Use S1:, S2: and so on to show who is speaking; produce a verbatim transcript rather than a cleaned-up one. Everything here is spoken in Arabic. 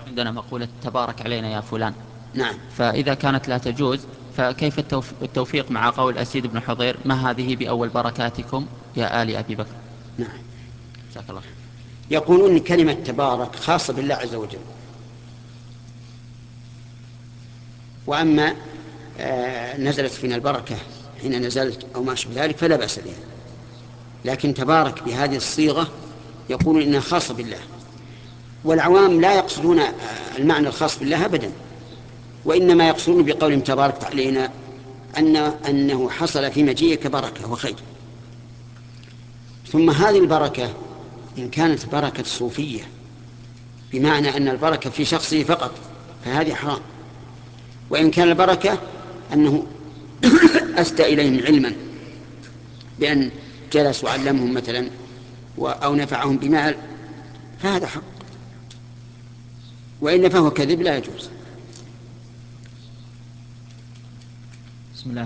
S1: عندنا مقولة تبارك علينا يا فلان.
S2: نعم.
S1: فإذا كانت لا تجوز، فكيف التوف- التوفيق مع قول أسيد بن حضير: ما هذه بأول بركاتكم يا آل أبي بكر؟
S2: نعم.
S1: جزاك الله خير.
S2: يقولون إن كلمة تبارك خاصة بالله عز وجل، وأما آه نزلت فينا البركة حين نزلت أو ما شابه ذلك فلا بأس بها، لكن تبارك بهذه الصيغة يقولون إنها خاصة بالله، والعوام لا يقصدون آه، المعنى الخاص بالله أبدا، وإنما يقصدون بقولهم تباركت علينا أن أنه حصل في مجيئك بركة وخير. ثم هذه البركة إن كانت بركة صوفية بمعنى أن البركة في شخصه فقط فهذه حرام، وإن كان البركة أنه أسدى إليهم علما بأن جلس وعلمهم مثلا أو نفعهم بمال فهذا حق، وإلا فهو كذب لا يجوز.
S1: بسم الله.